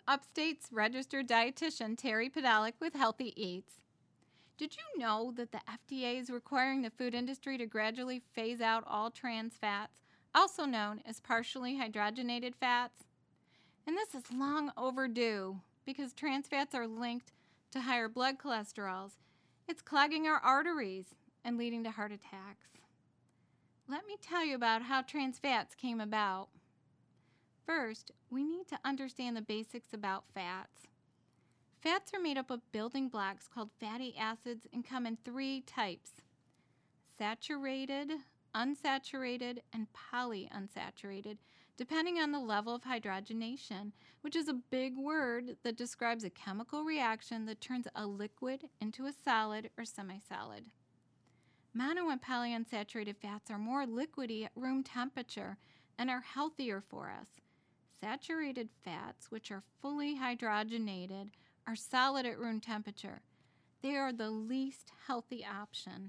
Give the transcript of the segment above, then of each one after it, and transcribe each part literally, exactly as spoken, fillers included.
Upstate's registered dietitian Terry Podolak with Healthy Eats. Did you know that the F D A is requiring the food industry to gradually phase out all trans fats, also known as partially hydrogenated fats? And this is long overdue because trans fats are linked to higher blood cholesterols. It's clogging our arteries and leading to heart attacks. Let me tell you about how trans fats came about. First, we need to understand the basics about fats. Fats are made up of building blocks called fatty acids and come in three types: saturated, unsaturated, and polyunsaturated, depending on the level of hydrogenation, which is a big word that describes a chemical reaction that turns a liquid into a solid or semi-solid. Mono and polyunsaturated fats are more liquidy at room temperature and are healthier for us. Saturated fats, which are fully hydrogenated, are solid at room temperature. They are the least healthy option.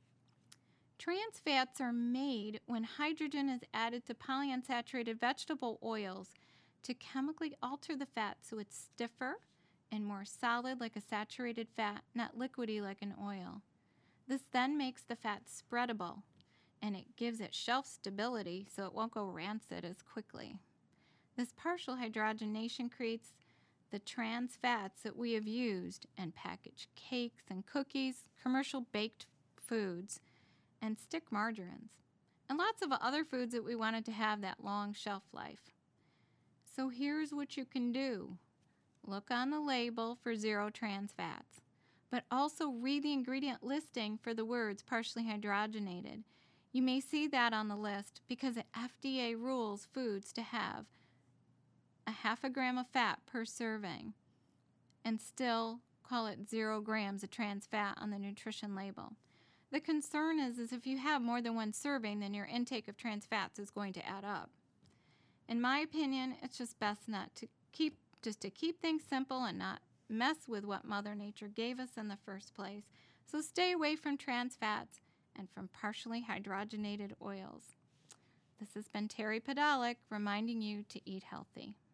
Trans fats are made when hydrogen is added to polyunsaturated vegetable oils to chemically alter the fat so it's stiffer and more solid like a saturated fat, not liquidy like an oil. This then makes the fat spreadable, and it gives it shelf stability so it won't go rancid as quickly. This partial hydrogenation creates the trans fats that we have used in packaged cakes and cookies, commercial baked foods, and stick margarines, and lots of other foods that we wanted to have that long shelf life. So here's what you can do. Look on the label for zero trans fats, but also read the ingredient listing for the words partially hydrogenated. You may see that on the list because the F D A rules foods to have a half a gram of fat per serving and still call it zero grams of trans fat on the nutrition label. The concern is, is if you have more than one serving, then your intake of trans fats is going to add up. In my opinion, it's just best not to keep, just to keep things simple and not mess with what Mother Nature gave us in the first place. So stay away from trans fats and from partially hydrogenated oils. This has been Terry Podolak reminding you to eat healthy.